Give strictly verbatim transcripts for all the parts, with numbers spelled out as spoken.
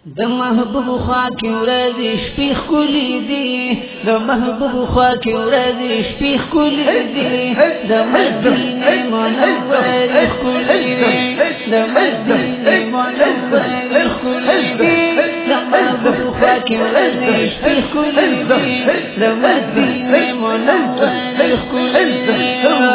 د محبوب خوا کې ورځې شپې ښکلې دي د محبوب خوا کې ورځې شپې ښکلې دي د مدینې منورې ښکلې دي د مدینې منورې ښکلې دي د محبوب خوا کې ورځې شپې ښکلې دي د مدینې منورې ښکلې دي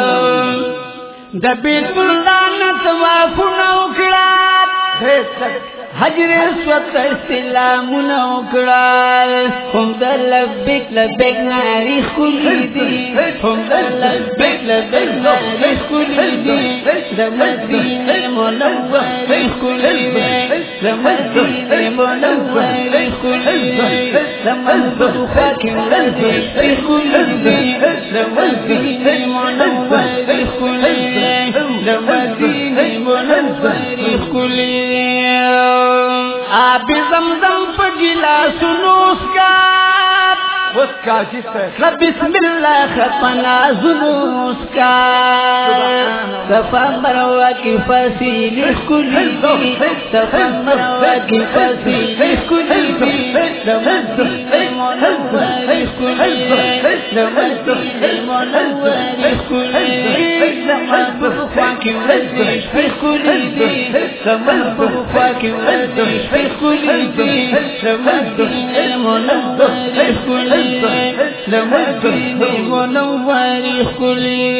د بیت الله نه طوافونه وکړه حجر اسود استلامونه وکړل هم د لبیک لبیک ناري ښکلې دي هم د لبیک لبیک ناري ښکلې دي د مدینې منورې ښکلې دي د مدینې منورې ښکلې دي د محبوب خوا کې ورځې شپې ښکلې دي د مدینې منورې ښکلې دي د مدینې منورې ښکلې دي آب زمزم په ګلاسونو اسکار اسکا جسه بسم الله خپنا زونو اسکار صفا مروه کې فصیل ښکلې دي صفا مروه کې فصیل ښکلې دي د مدینې منورې ښکلې دي د مدینې منورې ښکلې دي د محبوب خوا کې ورځې شپې ښکلې دي د محبوب خوا کې ورځې شپې ښکلې دي د مدینې منورې ښکلې دي د مدینې منورې ښکلې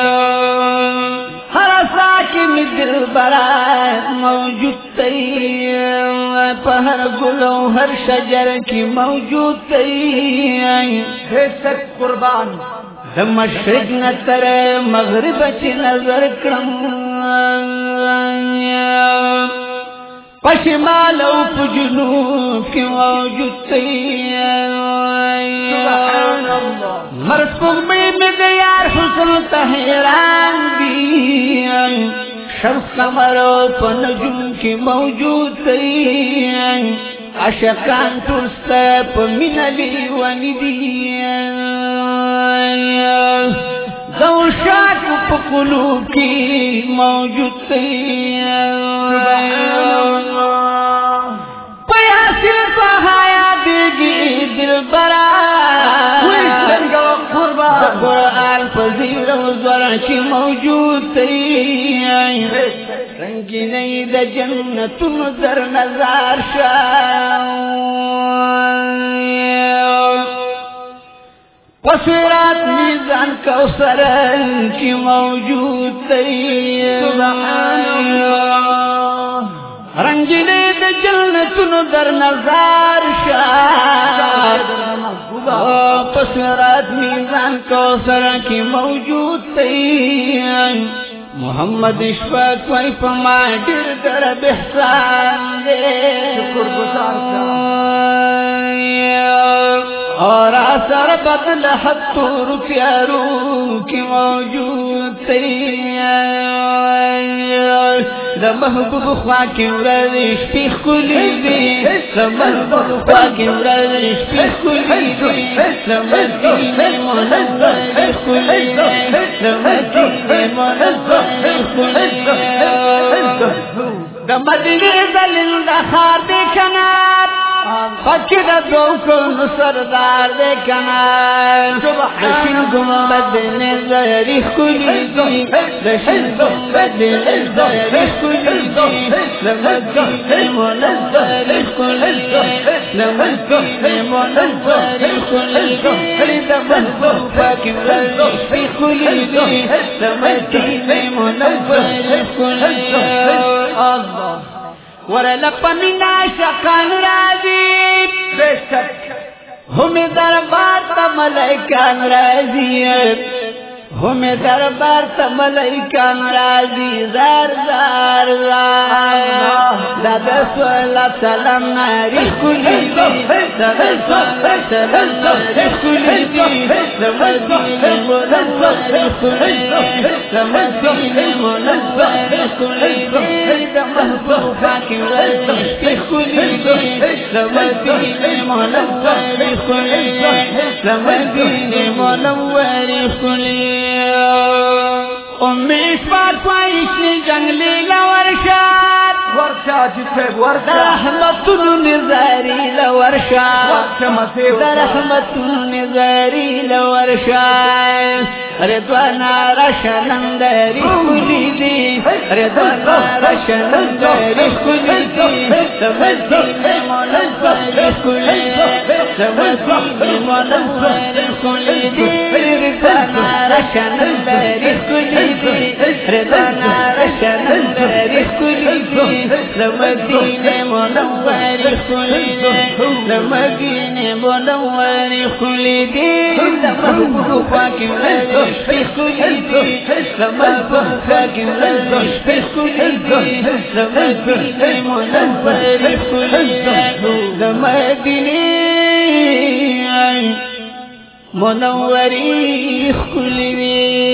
هر ساکن دلبرا موجود دی په هر ګل او هر شجر کې موجود دی هیڅ قربان د مشرق نه تر مغرب چې نظر کړم په شمال او په جنوب کې موجود دی سبحان الله مرسوم مې د یار حسن ته حیران دي شمس قمر په نجوم کې موجود دی عاشقان ټول ستا په مینه لیوني دي ذوشاک په قلوب کې موجود دی پیاسې په حیا دیږي دلبرا قرآن په زیر او زور کې موجود دی رنگینې د جنتونو در نظر شاه پسرات میزان کوثر کی موجود دی سبحان الله رنگینې د جنتونو در نظر شاه پسرات میزان کوثر کی موجود دی محمد اشفاق کوئی پما ډېر در احسان دے شکر گزار اور اثر بدل حتور پیارو کی موجود تی د محبوب خوا کې ورځې شپې ښکلې دي د محبوب خوا کې ورځې شپې ښکلې دي د مدینې منورې ښکلې دي د مدینې منورې ښکلې دي د مدینې دلیل د ښار دی کنه پکې د دوکونو سردار دی کنه د شین ګمبد نظرې ښکلې دي د شین ګمبد نظرې ښکلې دي د مدینې منورې ښکلې دي د مدینې منورې ښکلې دي د محبوب خوا کې ورځې شپې ښکلې دي د مدینې منورې ښکلې دي الله ورل پمینا شقان راضی بشک هم دربار تا ملائکان راضی هم دربار تا ملائکان راضی زار زار زار دادا سوالا سلام ناری کلی دی دادا سوالا سلام ناری کلی دی دمدینی منوری کلی دی دمدینی منوری کلی دی دمحبوب خوا کې ورځې شپې ښکلې دي دمدینی منوری کلی دی دمدینی منوری کلی امیش پار پایشنی جنگلی لورشاد ورشاد جسد ورشاد رحمتون نزاری لورشاد رحمتون نزاری لورشاد رضوانا رشنندری کلی دی رضوانا رشنندری کلی دی سمدین منوری کلی سمدین منوری کلی دی رضوانا رشنندری کلی دی رضوانا رشنندری کلی دی سمدین منوری کلی دی سمدین منوری کلی دی محبوب پاکی شپی خولی دی محبوب پاکی شپی خولی دی سمدین منوری کلی دی سمدین منوری کلی دی